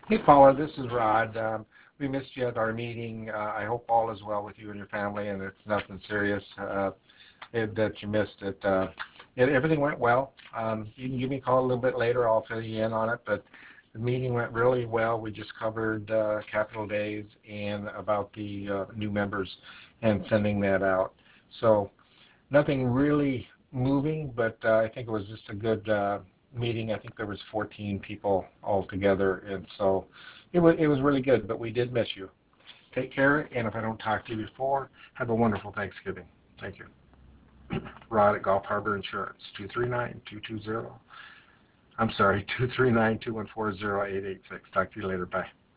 Hey Paula, this is Rod. We missed you at our meeting. I hope all is well with you and your family, and it's nothing serious that you missed it. Everything went well. You can give me a call a little bit later. I'll fill you in on it. But the meeting went really well. We just covered Capital Days and about the new members and sending that out. So nothing really moving, but I think it was just a good meeting. I think there was 14 people altogether, and so it was really good. But we did miss you. Take care, and if I don't talk to you before, have a wonderful Thanksgiving. Thank you. Rod at Gulf Harbor Insurance, 239-220. I'm sorry, 239-214-0886. Talk to you later. Bye.